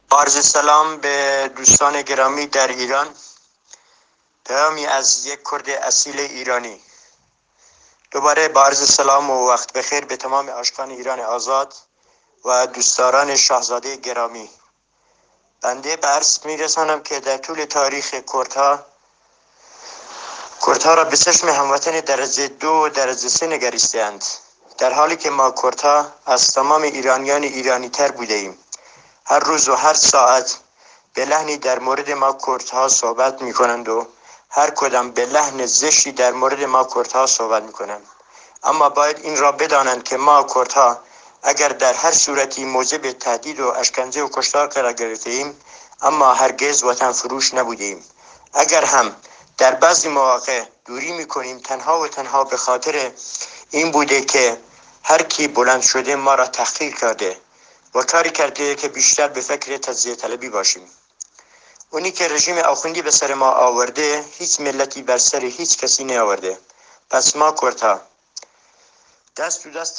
عرض سلام به دوستان گرامی در ایران. پیامی از یک کرد اصیل ایرانی. دوباره با عرض سلام و وقت بخیر به تمام عاشقان ایران آزاد و دوستداران شاهزاده گرامی. بنده به عرض میرسانم که در طول تاریخ کردها را به چشم هموطن درجه 2 و درجه 3 نگریستند، در حالی که ما کردها از تمام ایرانیان ایرانی تر بوده ایم. هر روز و هر ساعت به لحنی در مورد ما کردها صحبت می کنند و هر کدام به لحن زشتی در مورد ما کردها صحبت می کنند. اما باید این را بدانند که ما کردها اگر در هر صورتی موجب تهدید و اشکنجه و کشتار قرار گرفته ایم، اما هرگز وطن فروش نبودیم. اگر هم در بعضی مواقع دوری می کنیم، تنها و تنها به خاطر این بوده که هر کی بلند شده ما را تحقیر کرده و کاری کرده که بیشتر به فکر تجزیه طلبی باشیم. اونی که رژیم آخوندی به سر ما آورده، هیچ ملتی بر سر هیچ کسی نیاورده. پس ما کردها دست تو دست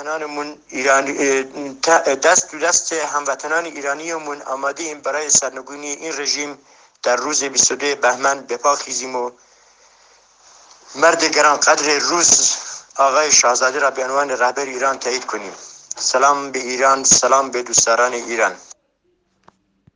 هموطنان ایرانیمون آماده ایم برای سرنگونی این رژیم در روز 22 بهمن به پا خیزیم و مرد گران قدر روز آقای شاهزاده را به عنوان رهبر ایران تایید کنیم. سلام به ایران، سلام به دوستداران ایران.